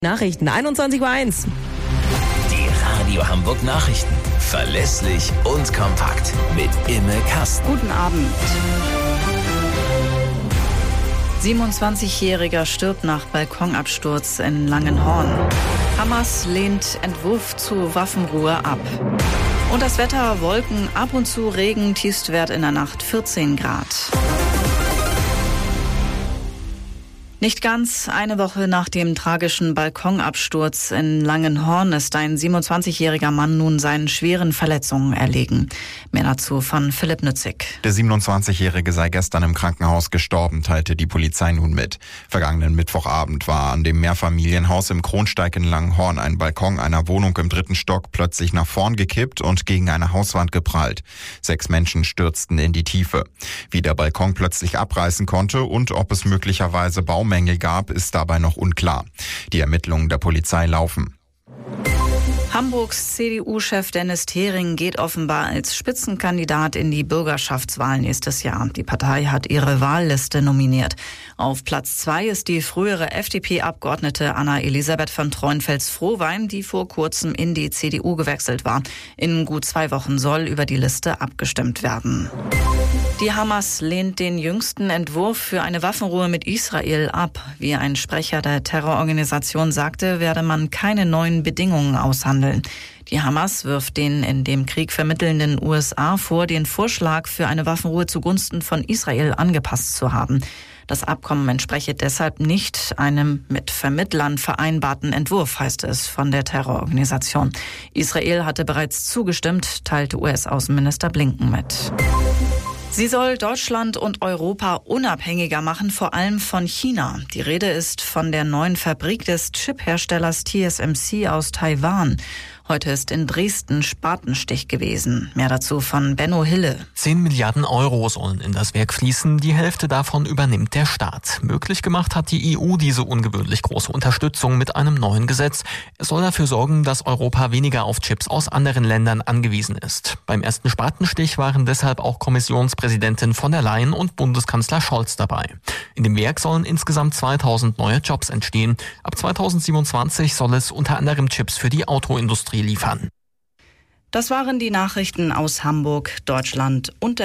Nachrichten 21:01 Uhr. Die Radio Hamburg Nachrichten. Verlässlich und kompakt mit Imme Kasten. Guten Abend. 27-Jähriger stirbt nach Balkonabsturz in Langenhorn. Hamas lehnt Entwurf zu Waffenruhe ab. Und das Wetter: Wolken, ab und zu Regen, Tiefstwert in der Nacht 14 Grad. Nicht ganz eine Woche nach dem tragischen Balkonabsturz in Langenhorn ist ein 27-jähriger Mann nun seinen schweren Verletzungen erlegen. Mehr dazu von Philipp Nützig. Der 27-Jährige sei gestern im Krankenhaus gestorben, teilte die Polizei nun mit. Vergangenen Mittwochabend war an dem Mehrfamilienhaus im Kronsteig in Langenhorn ein Balkon einer Wohnung im 3. Stock plötzlich nach vorn gekippt und gegen eine Hauswand geprallt. 6 Menschen stürzten in die Tiefe. Wie der Balkon plötzlich abreißen konnte und ob es möglicherweise Baumängel gab, ist dabei noch unklar. Die Ermittlungen der Polizei laufen. Hamburgs CDU-Chef Dennis Thering geht offenbar als Spitzenkandidat in die Bürgerschaftswahl nächstes Jahr. Die Partei hat ihre Wahlliste nominiert. Auf Platz 2 ist die frühere FDP-Abgeordnete Anna-Elisabeth von Treunfels-Frohwein, die vor kurzem in die CDU gewechselt war. In gut 2 Wochen soll über die Liste abgestimmt werden. Die Hamas lehnt den jüngsten Entwurf für eine Waffenruhe mit Israel ab. Wie ein Sprecher der Terrororganisation sagte, werde man keine neuen Bedingungen aushandeln. Die Hamas wirft den in dem Krieg vermittelnden USA vor, den Vorschlag für eine Waffenruhe zugunsten von Israel angepasst zu haben. Das Abkommen entspreche deshalb nicht einem mit Vermittlern vereinbarten Entwurf, heißt es von der Terrororganisation. Israel hatte bereits zugestimmt, teilte US-Außenminister Blinken mit. Sie soll Deutschland und Europa unabhängiger machen, vor allem von China. Die Rede ist von der neuen Fabrik des Chipherstellers TSMC aus Taiwan. Heute ist in Dresden Spatenstich gewesen. Mehr dazu von Benno Hille. 10 Milliarden Euro sollen in das Werk fließen. Die Hälfte davon übernimmt der Staat. Möglich gemacht hat die EU diese ungewöhnlich große Unterstützung mit einem neuen Gesetz. Es soll dafür sorgen, dass Europa weniger auf Chips aus anderen Ländern angewiesen ist. Beim ersten Spatenstich waren deshalb auch Kommissionspräsidentin von der Leyen und Bundeskanzler Scholz dabei. In dem Werk sollen insgesamt 2000 neue Jobs entstehen. Ab 2027 soll es unter anderem Chips für die Autoindustrie liefern. Das waren die Nachrichten aus Hamburg, Deutschland und der